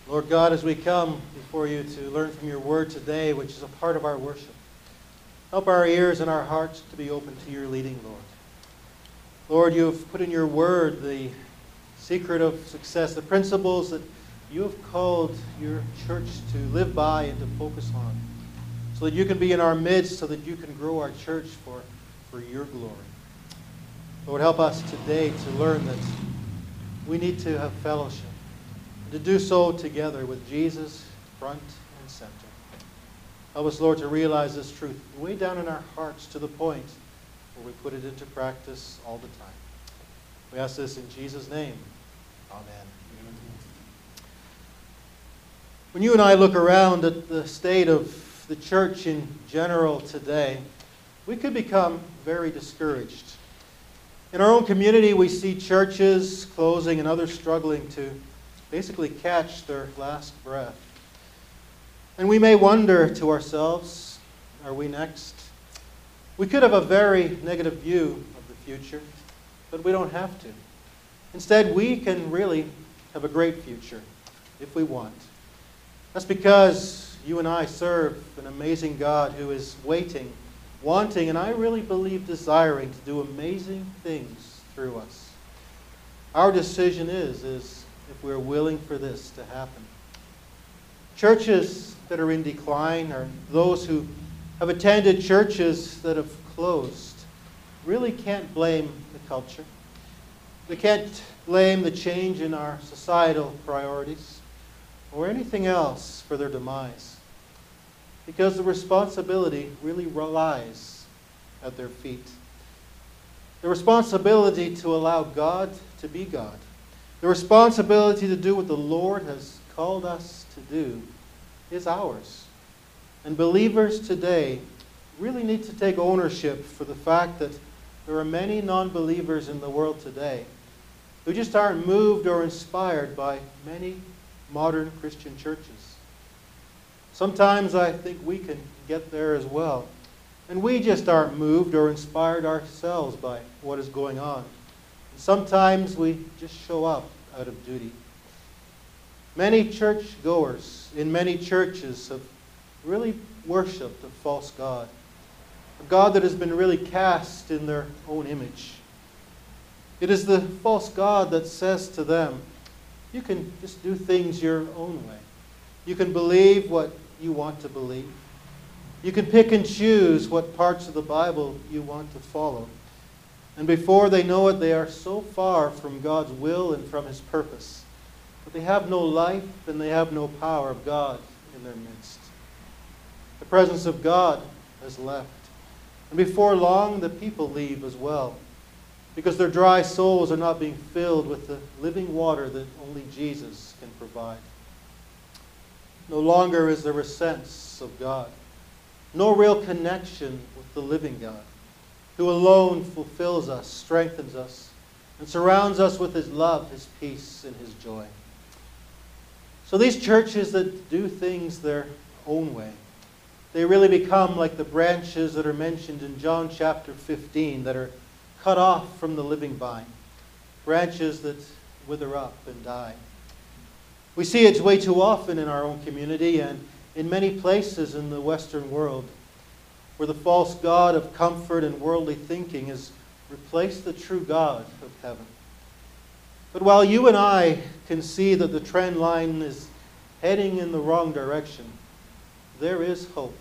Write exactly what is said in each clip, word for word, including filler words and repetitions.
Lord God, as we come before you to learn from your word today, which is a part of our worship, help our ears and our hearts to be open to your leading, Lord. Lord, you have put in your word the secret of success, the principles that you have called your church to live by and to focus on, so that you can be in our midst, so that you can grow our church for, for your glory. Lord, help us today to learn that we need to have fellowship, and to do so together with Jesus front and center. Help us, Lord, to realize this truth way down in our hearts to the point where we put it into practice all the time. We ask this in Jesus' name. Amen. When you and I look around at the state of the church in general today, we could become very discouraged. In our own community, we see churches closing and others struggling to basically catch their last breath. And we may wonder to ourselves, are we next? We could have a very negative view of the future, but we don't have to. Instead, we can really have a great future if we want. That's because you and I serve an amazing God who is waiting, wanting, and I really believe desiring to do amazing things through us. Our decision is, is if we're willing for this to happen. Churches that are in decline, or those who have attended churches that have closed, really can't blame the culture. They can't blame the change in our societal priorities or anything else for their demise, because the responsibility really lies at their feet. The responsibility to allow God to be God. The responsibility to do what the Lord has called us to do is ours. And believers today really need to take ownership for the fact that there are many non-believers in the world today who just aren't moved or inspired by many modern Christian churches. Sometimes I think we can get there as well. And we just aren't moved or inspired ourselves by what is going on. And sometimes we just show up out of duty. Many churchgoers in many churches have really worshipped a false god, a god that has been really cast in their own image. It is the false god that says to them, you can just do things your own way. You can believe what you want to believe. You can pick and choose what parts of the Bible you want to follow. And before they know it, they are so far from God's will and from his purpose that they have no life and they have no power of God in their midst. The presence of God has left. And before long, the people leave as well, because their dry souls are not being filled with the living water that only Jesus can provide. No longer is there a sense of God, no real connection with the living God, who alone fulfills us, strengthens us, and surrounds us with his love, his peace, and his joy. So these churches that do things their own way, they really become like the branches that are mentioned in John chapter fifteen that are cut off from the living vine, branches that wither up and die. We see it way too often in our own community and in many places in the Western world, where the false god of comfort and worldly thinking has replaced the true God of heaven. But while you and I can see that the trend line is heading in the wrong direction, there is hope.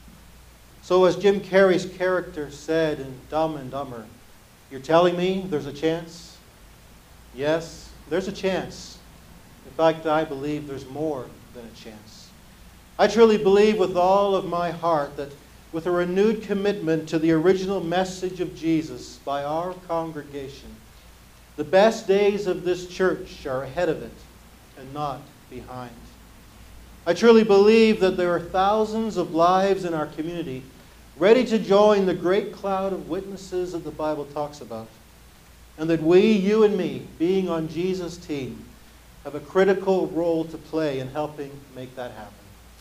So as Jim Carrey's character said in Dumb and Dumber, you're telling me there's a chance? Yes, there's a chance. In fact, I believe there's more than a chance. I truly believe with all of my heart that with a renewed commitment to the original message of Jesus by our congregation, the best days of this church are ahead of it and not behind. I truly believe that there are thousands of lives in our community ready to join the great cloud of witnesses that the Bible talks about, and that we, you and me, being on Jesus' team, have a critical role to play in helping make that happen.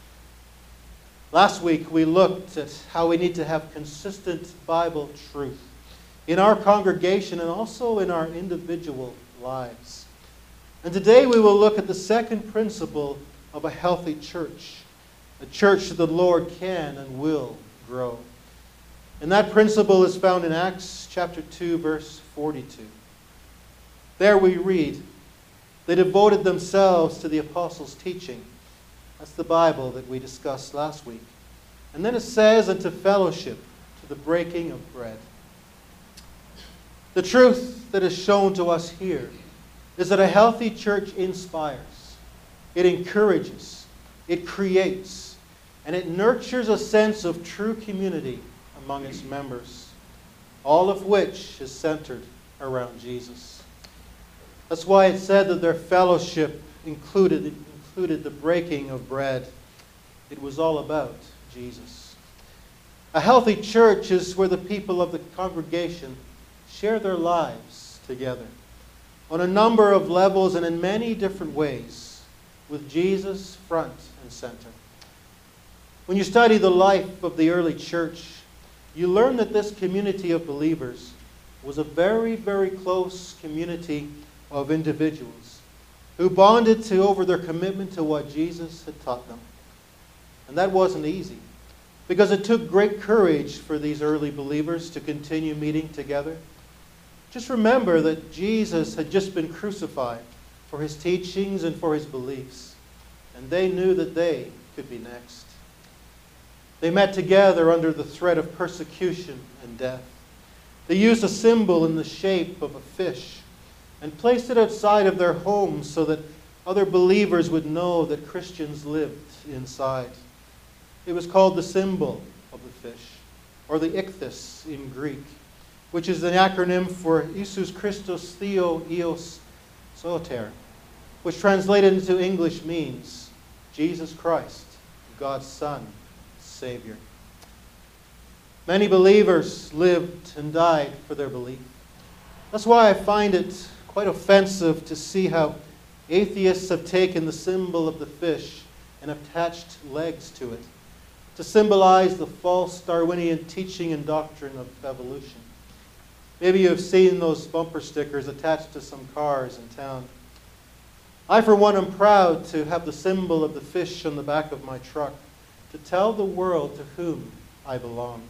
Last week, we looked at how we need to have consistent Bible truth in our congregation and also in our individual lives. And today we will look at the second principle of a healthy church, a church that the Lord can and will grow. And that principle is found in Acts chapter two, verse forty-two. There we read, they devoted themselves to the apostles' teaching. That's the Bible that we discussed last week. And then it says, and to fellowship, to the breaking of bread. The truth that is shown to us here is that a healthy church inspires, it encourages, it creates, and it nurtures a sense of true community among its members, all of which is centered around Jesus. That's why it said that their fellowship included, included the breaking of bread. It was all about Jesus. A healthy church is where the people of the congregation share their lives together on a number of levels and in many different ways, with Jesus front and center. When you study the life of the early church, you learn that this community of believers was a very, very close community of individuals who bonded to over their commitment to what Jesus had taught them. And that wasn't easy, because it took great courage for these early believers to continue meeting together. Just remember that Jesus had just been crucified for his teachings and for his beliefs, and they knew that they could be next. They met together under the threat of persecution and death. They used a symbol in the shape of a fish and placed it outside of their homes so that other believers would know that Christians lived inside. It was called the symbol of the fish, or the ichthys in Greek, which is an acronym for Iesous Christos Theo Eos Soter, which translated into English means Jesus Christ, God's Son, Savior. Many believers lived and died for their belief. That's why I find it quite offensive to see how atheists have taken the symbol of the fish and attached legs to it to symbolize the false Darwinian teaching and doctrine of evolution. Maybe you have seen those bumper stickers attached to some cars in town. I, for one, am proud to have the symbol of the fish on the back of my truck to tell the world to whom I belong.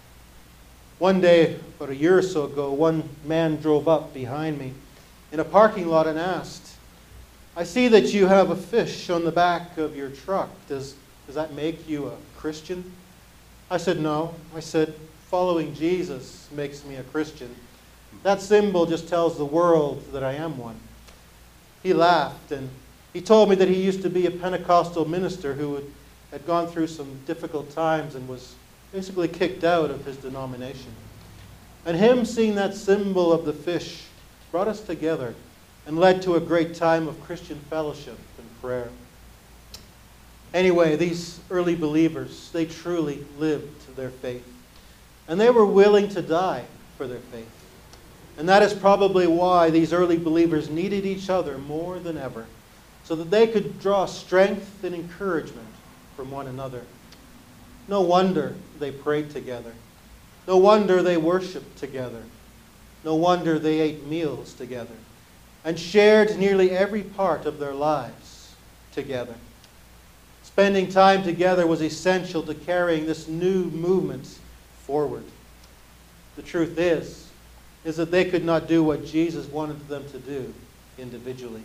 One day, about a year or so ago, one man drove up behind me in a parking lot and asked, I see that you have a fish on the back of your truck. Does, does that make you a Christian? I said, no. I said, following Jesus makes me a Christian. That symbol just tells the world that I am one. He laughed, and he told me that he used to be a Pentecostal minister who had, had gone through some difficult times and was basically kicked out of his denomination. And him seeing that symbol of the fish brought us together and led to a great time of Christian fellowship and prayer. Anyway, these early believers, they truly lived their faith. And they were willing to die for their faith. And that is probably why these early believers needed each other more than ever, so that they could draw strength and encouragement from one another. No wonder they prayed together. No wonder they worshiped together. No wonder they ate meals together and shared nearly every part of their lives together. Spending time together was essential to carrying this new movement forward. The truth is, is that they could not do what Jesus wanted them to do individually.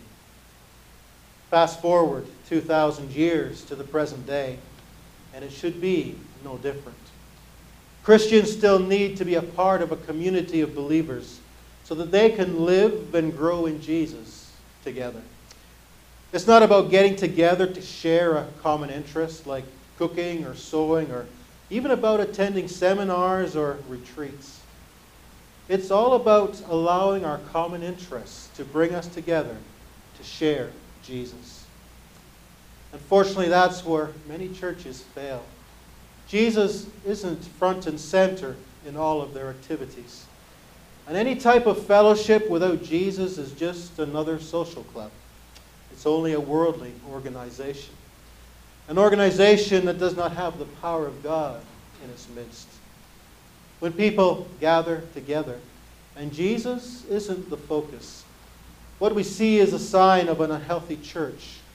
Fast forward two thousand years to the present day, and it should be no different. Christians still need to be a part of a community of believers so that they can live and grow in Jesus together. It's not about getting together to share a common interest like cooking or sewing, or even about attending seminars or retreats. It's all about allowing our common interests to bring us together to share Jesus. Unfortunately, that's where many churches fail. Jesus isn't front and center in all of their activities. And any type of fellowship without Jesus is just another social club. It's only a worldly organization. An organization that does not have the power of God in its midst. When people gather together and Jesus isn't the focus, what we see is a sign of an unhealthy church, a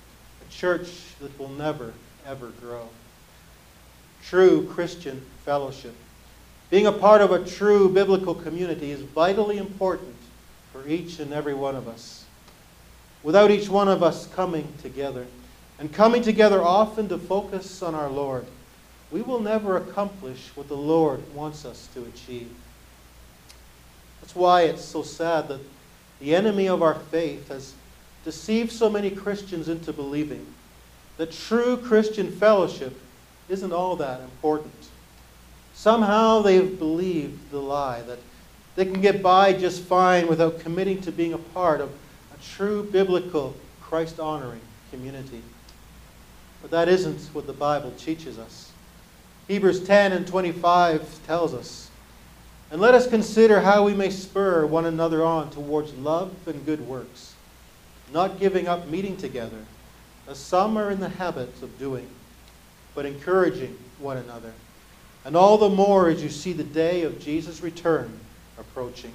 a church that will never, ever grow. True Christian fellowship, being a part of a true biblical community, is vitally important for each and every one of us. Without each one of us coming together, and coming together often to focus on our Lord, we will never accomplish what the Lord wants us to achieve. That's why it's so sad that the enemy of our faith has deceived so many Christians into believing that true Christian fellowship isn't all that important. Somehow they've believed the lie that they can get by just fine without committing to being a part of a true biblical, Christ-honoring community. But that isn't what the Bible teaches us. Hebrews ten and twenty-five tells us, "And let us consider how we may spur one another on towards love and good works, not giving up meeting together, as some are in the habit of doing, but encouraging one another, and all the more as you see the day of Jesus' return approaching."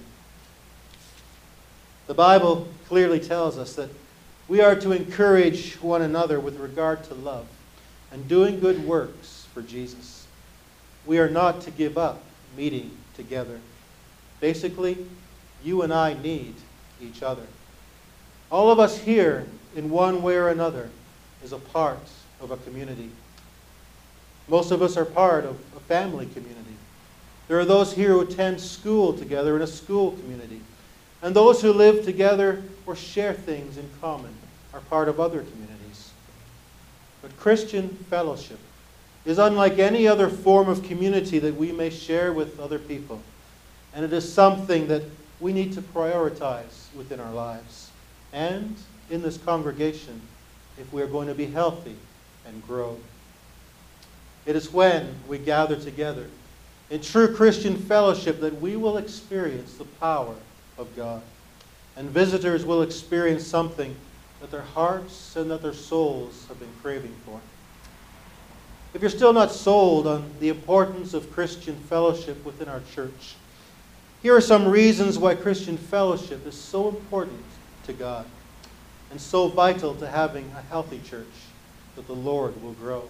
The Bible clearly tells us that we are to encourage one another with regard to love and doing good works for Jesus. We are not to give up meeting together. Basically, you and I need each other. All of us here, in one way or another, is a part of a community. Most of us are part of a family community. There are those here who attend school together in a school community. And those who live together or share things in common are part of other communities. But Christian fellowship is unlike any other form of community that we may share with other people. And it is something that we need to prioritize within our lives and in this congregation if we are going to be healthy and grow. It is when we gather together in true Christian fellowship that we will experience the power of God. And visitors will experience something that their hearts and that their souls have been craving for. If you're still not sold on the importance of Christian fellowship within our church, here are some reasons why Christian fellowship is so important to God and so vital to having a healthy church that the Lord will grow.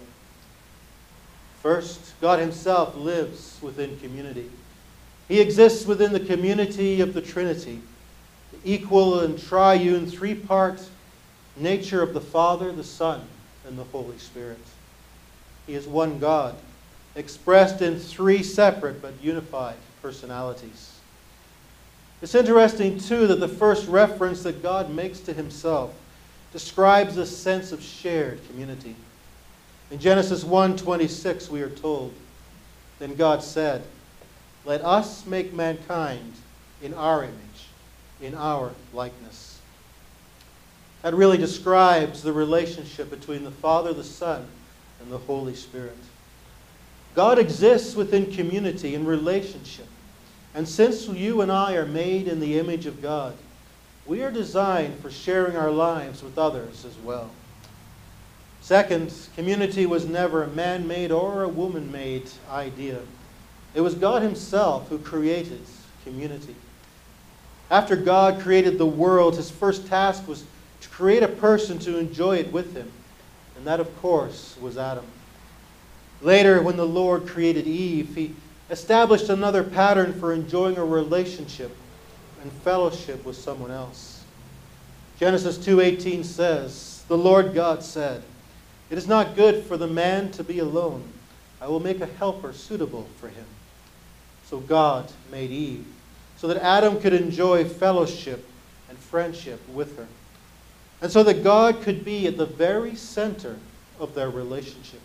First, God Himself lives within community. He exists within the community of the Trinity, the equal and triune three-part nature of the Father, the Son, and the Holy Spirit. He is one God, expressed in three separate but unified personalities. It's interesting, too, that the first reference that God makes to Himself describes a sense of shared community. In Genesis one twenty-six, we are told, "Then God said, 'Let us make mankind in our image, in our likeness.'" That really describes the relationship between the Father, the Son, and the Holy Spirit. God exists within community and relationship. And since you and I are made in the image of God, we are designed for sharing our lives with others as well. Second, community was never a man-made or a woman-made idea. It was God Himself who created community. After God created the world, His first task was to create a person to enjoy it with Him. And that, of course, was Adam. Later, when the Lord created Eve, He established another pattern for enjoying a relationship and fellowship with someone else. Genesis two eighteen says, "The Lord God said, 'It is not good for the man to be alone. I will make a helper suitable for him.' So God made Eve, so that Adam could enjoy fellowship and friendship with her. And so that God could be at the very center of their relationship.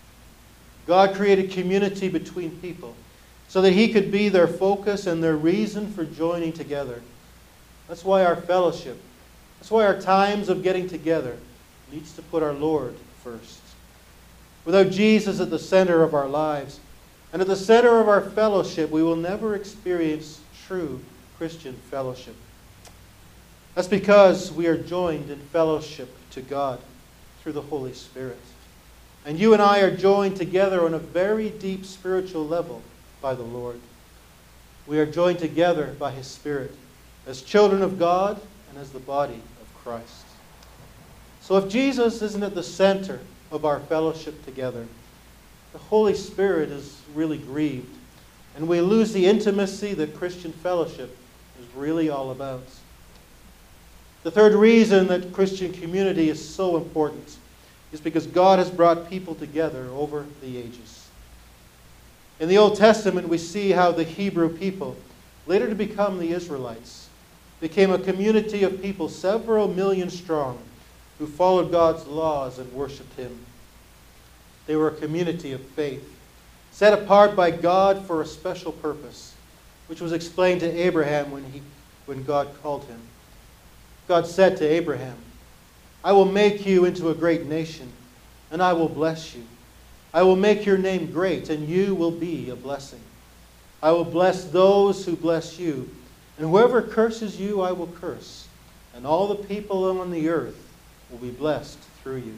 God created community between people so that He could be their focus and their reason for joining together. That's why our fellowship, that's why our times of getting together needs to put our Lord first. Without Jesus at the center of our lives and at the center of our fellowship, we will never experience true Christian fellowship. That's because we are joined in fellowship to God through the Holy Spirit. And you and I are joined together on a very deep spiritual level by the Lord. We are joined together by His Spirit as children of God and as the body of Christ. So if Jesus isn't at the center of our fellowship together, the Holy Spirit is really grieved, and we lose the intimacy that Christian fellowship is really all about. The third reason that Christian community is so important is because God has brought people together over the ages. In the Old Testament, we see how the Hebrew people, later to become the Israelites, became a community of people several million strong who followed God's laws and worshiped Him. They were a community of faith, set apart by God for a special purpose, which was explained to Abraham when, he, when God called him. God said to Abraham, "I will make you into a great nation, and I will bless you. I will make your name great, and you will be a blessing. I will bless those who bless you, and whoever curses you I will curse, and all the people on the earth will be blessed through you."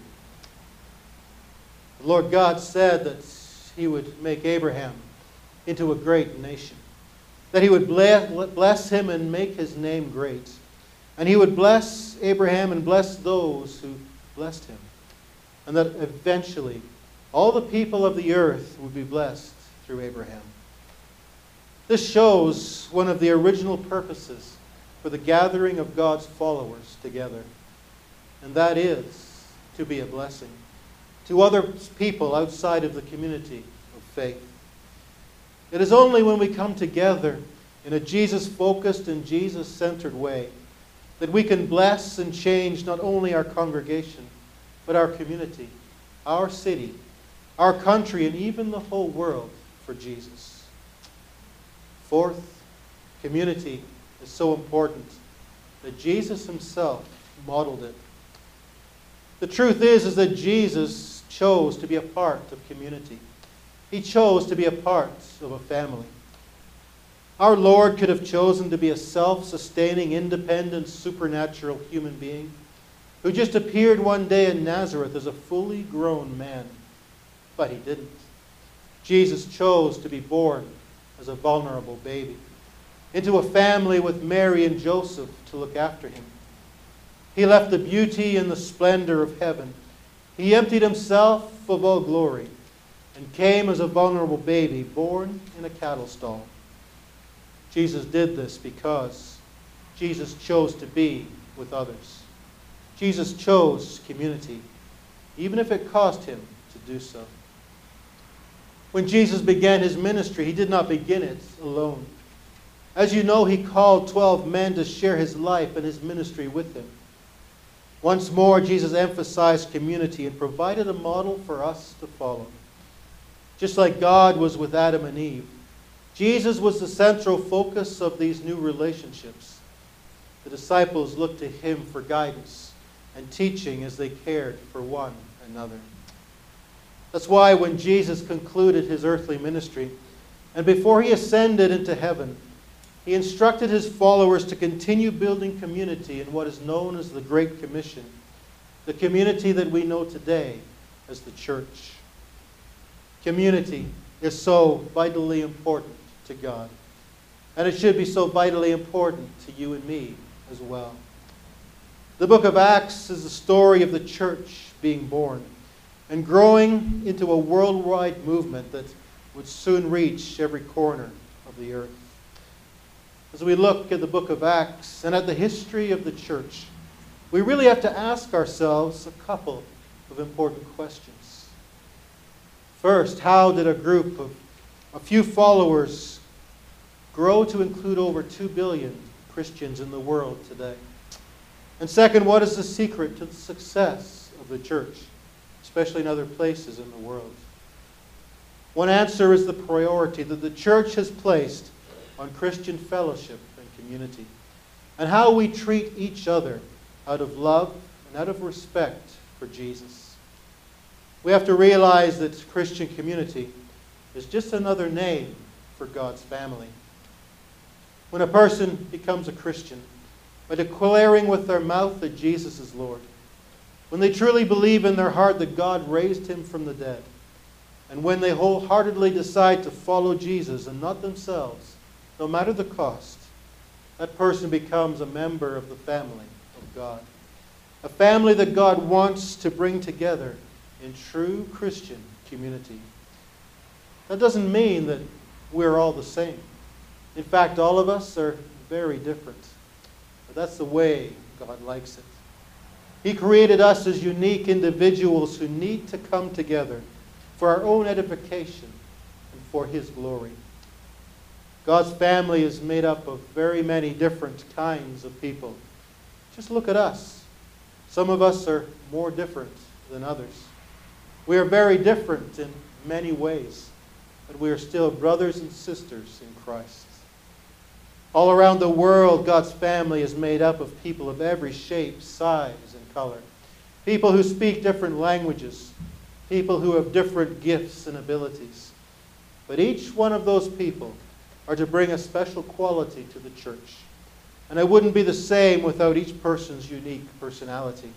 The Lord God said that He would make Abraham into a great nation, that He would bless him and make his name great, and He would bless Abraham and bless those who blessed him, and that eventually all the people of the earth would be blessed through Abraham. This shows one of the original purposes for the gathering of God's followers together, and that is to be a blessing to other people outside of the community of faith. It is only when we come together in a Jesus-focused and Jesus-centered way that we can bless and change not only our congregation, but our community, our city, our country, and even the whole world for Jesus. Fourth, community is so important that Jesus Himself modeled it. The truth is, is that Jesus chose to be a part of community. He chose to be a part of a family. Our Lord could have chosen to be a self-sustaining, independent, supernatural human being who just appeared one day in Nazareth as a fully grown man. But He didn't. Jesus chose to be born as a vulnerable baby into a family with Mary and Joseph to look after Him. He left the beauty and the splendor of heaven. He emptied Himself of all glory and came as a vulnerable baby born in a cattle stall. Jesus did this because Jesus chose to be with others. Jesus chose community, even if it cost Him to do so. When Jesus began His ministry, He did not begin it alone. As you know, He called twelve men to share His life and His ministry with Him. Once more, Jesus emphasized community and provided a model for us to follow. Just like God was with Adam and Eve, Jesus was the central focus of these new relationships. The disciples looked to Him for guidance and teaching as they cared for one another. That's why when Jesus concluded His earthly ministry, and before He ascended into heaven, He instructed His followers to continue building community in what is known as the Great Commission, the community that we know today as the church. Community is so vitally important to God, and it should be so vitally important to you and me as well. The book of Acts is the story of the church being born and growing into a worldwide movement that would soon reach every corner of the earth. As we look at the book of Acts and at the history of the church, we really have to ask ourselves a couple of important questions. First, how did a group of a few followers grow to include over two billion Christians in the world today? And second, what is the secret to the success of the church, especially in other places in the world? One answer is the priority that the church has placed on Christian fellowship and community, and how we treat each other out of love and out of respect for Jesus. We have to realize that Christian community is just another name for God's family. When a person becomes a Christian by declaring with their mouth that Jesus is Lord, when they truly believe in their heart that God raised Him from the dead, and when they wholeheartedly decide to follow Jesus and not themselves, no matter the cost, that person becomes a member of the family of God. A family that God wants to bring together in true Christian community. That doesn't mean that we're all the same. In fact, all of us are very different. But that's the way God likes it. He created us as unique individuals who need to come together for our own edification and for His glory. God's family is made up of very many different kinds of people. Just look at us. Some of us are more different than others. We are very different in many ways, but we are still brothers and sisters in Christ. All around the world, God's family is made up of people of every shape, size, and color. People who speak different languages. People who have different gifts and abilities. But each one of those people are to bring a special quality to the church. And it wouldn't be the same without each person's unique personality.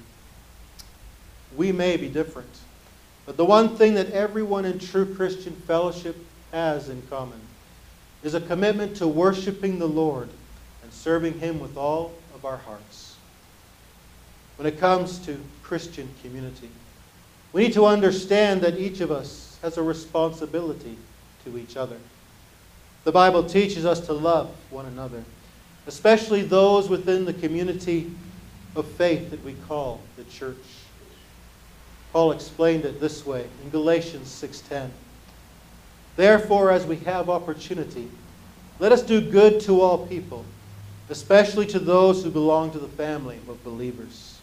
We may be different, but the one thing that everyone in true Christian fellowship has in common is a commitment to worshiping the Lord and serving Him with all of our hearts. When it comes to Christian community, we need to understand that each of us has a responsibility to each other. The Bible teaches us to love one another, especially those within the community of faith that we call the church. Paul explained it this way in Galatians six ten. Therefore, as we have opportunity, let us do good to all people, especially to those who belong to the family of believers.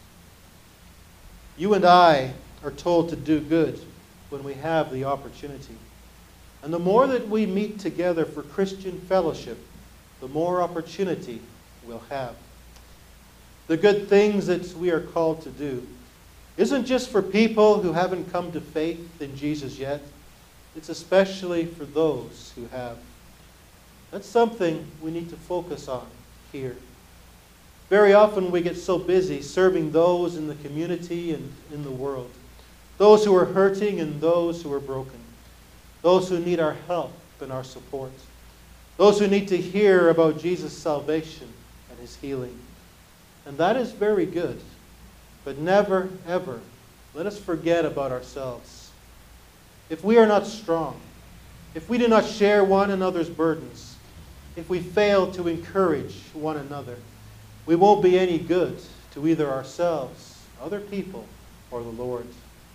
You and I are told to do good when we have the opportunity. And the more that we meet together for Christian fellowship, the more opportunity we'll have. The good things that we are called to do isn't just for people who haven't come to faith in Jesus yet. It's especially for those who have. That's something we need to focus on here. Very often we get so busy serving those in the community and in the world. Those who are hurting and those who are broken. Those who need our help and our support. Those who need to hear about Jesus' salvation and His healing. And that is very good. But never, ever, let us forget about ourselves. If we are not strong, if we do not share one another's burdens, if we fail to encourage one another, we won't be any good to either ourselves, other people, or the Lord.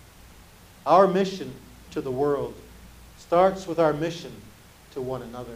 Our mission to the world starts with our mission to one another.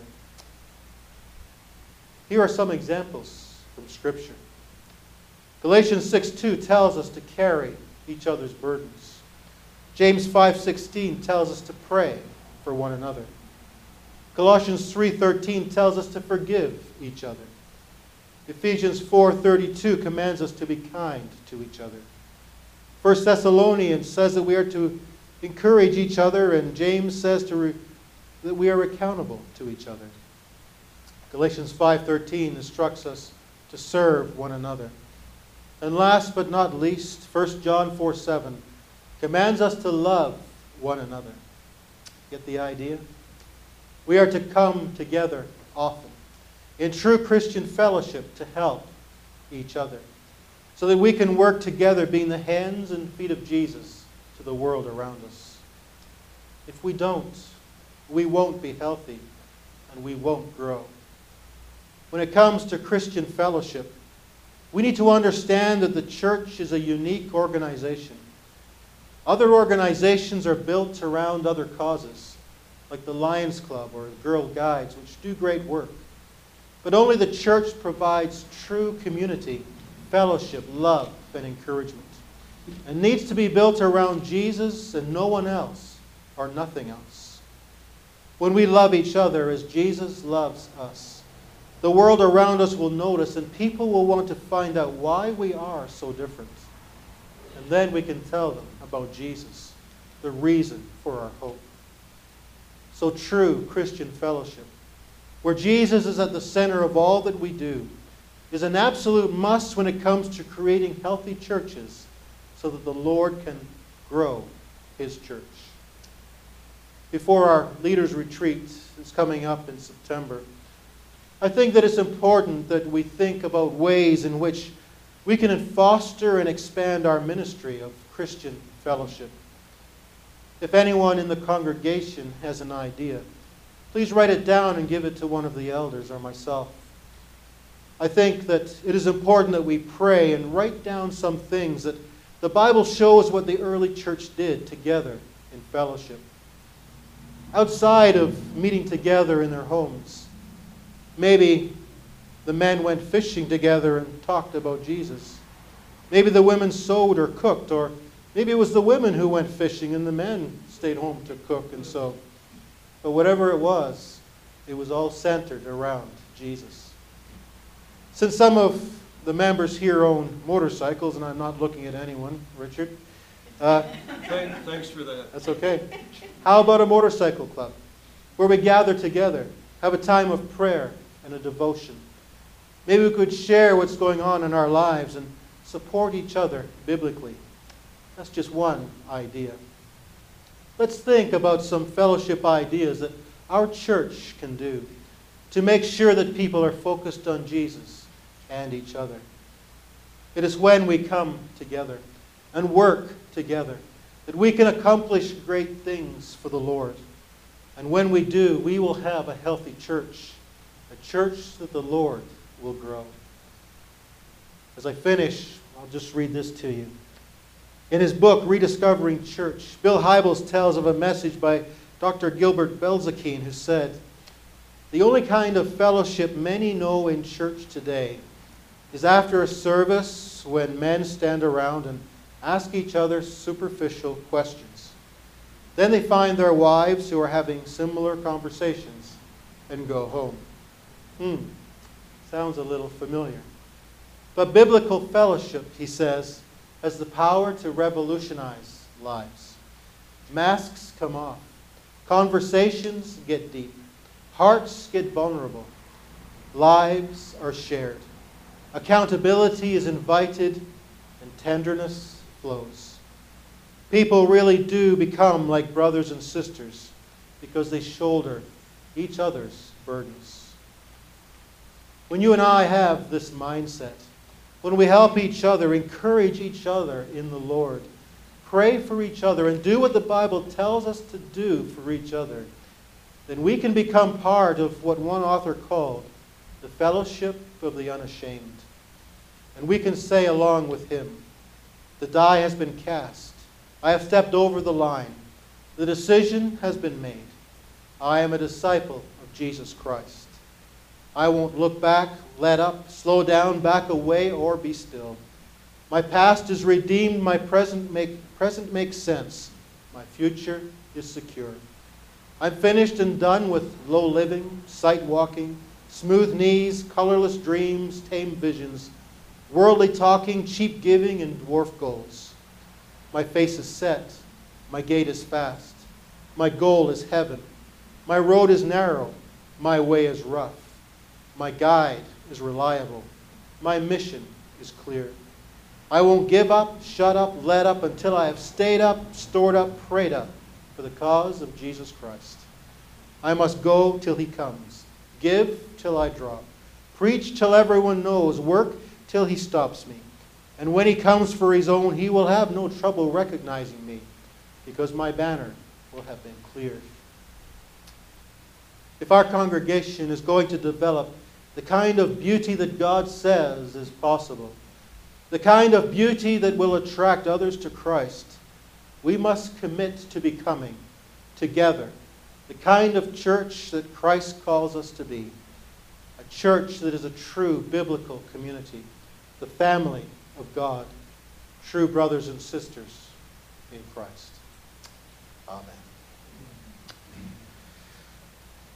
Here are some examples from Scripture. Galatians six two tells us to carry each other's burdens. James five sixteen tells us to pray for one another. Colossians three thirteen tells us to forgive each other. Ephesians four thirty-two commands us to be kind to each other. First Thessalonians says that we are to encourage each other, and James says to re- that we are accountable to each other. Galatians five thirteen instructs us to serve one another. And last but not least, First John four seven commands us to love one another. Get the idea? We are to come together often in true Christian fellowship to help each other so that we can work together being the hands and feet of Jesus to the world around us. If we don't, we won't be healthy and we won't grow. When it comes to Christian fellowship, we need to understand that the church is a unique organization. Other organizations are built around other causes, like the Lions Club or Girl Guides, which do great work. But only the church provides true community, fellowship, love, and encouragement. It needs to be built around Jesus and no one else or nothing else. When we love each other as Jesus loves us, the world around us will notice, and people will want to find out why we are so different. And then we can tell them about Jesus, the reason for our hope. So true Christian fellowship, where Jesus is at the center of all that we do, is an absolute must when it comes to creating healthy churches so that the Lord can grow His church. Before our leaders' retreat is coming up in September, I think that it's important that we think about ways in which We can foster and expand our ministry of Christian fellowship. If anyone in the congregation has an idea, please write it down and give it to one of the elders or myself. I think that it is important that we pray and write down some things that the Bible shows what the early church did together in fellowship. Outside of meeting together in their homes, maybe the men went fishing together and talked about Jesus. Maybe the women sewed or cooked, or maybe it was the women who went fishing and the men stayed home to cook and sew. But whatever it was, it was all centered around Jesus. Since some of the members here own motorcycles, and I'm not looking at anyone, Richard. Uh, Thanks for that. That's okay. How about a motorcycle club where we gather together, have a time of prayer and a devotion? Maybe we could share what's going on in our lives and support each other biblically. That's just one idea. Let's think about some fellowship ideas that our church can do to make sure that people are focused on Jesus and each other. It is when we come together and work together that we can accomplish great things for the Lord. And when we do, we will have a healthy church, a church that the Lord will grow. As I finish, I'll just read this to you. In his book, Rediscovering Church, Bill Hybels tells of a message by Doctor Gilbert Belzakine, who said, "The only kind of fellowship many know in church today is after a service when men stand around and ask each other superficial questions. Then they find their wives who are having similar conversations and go home." Hmm, sounds a little familiar. But biblical fellowship, he says, has the power to revolutionize lives. Masks come off. Conversations get deep. Hearts get vulnerable. Lives are shared. Accountability is invited, and tenderness flows. People really do become like brothers and sisters because they shoulder each other's burdens. When you and I have this mindset, when we help each other, encourage each other in the Lord, pray for each other, and do what the Bible tells us to do for each other, then we can become part of what one author called the fellowship of the unashamed. And we can say along with him, "The die has been cast. I have stepped over the line. The decision has been made. I am a disciple of Jesus Christ. I won't look back, let up, slow down, back away, or be still. My past is redeemed. My present, make, present makes sense. My future is secure. I'm finished and done with low living, sight walking, smooth knees, colorless dreams, tame visions, worldly talking, cheap giving, and dwarf goals. My face is set. My gait is fast. My goal is heaven. My road is narrow. My way is rough. My guide is reliable. My mission is clear. I won't give up, shut up, let up until I have stayed up, stored up, prayed up for the cause of Jesus Christ. I must go till he comes. Give till I drop. Preach till everyone knows. Work till he stops me. And when he comes for his own, he will have no trouble recognizing me because my banner will have been cleared." If our congregation is going to develop the kind of beauty that God says is possible, the kind of beauty that will attract others to Christ, we must commit to becoming, together, the kind of church that Christ calls us to be, a church that is a true biblical community, the family of God, true brothers and sisters in Christ. Amen.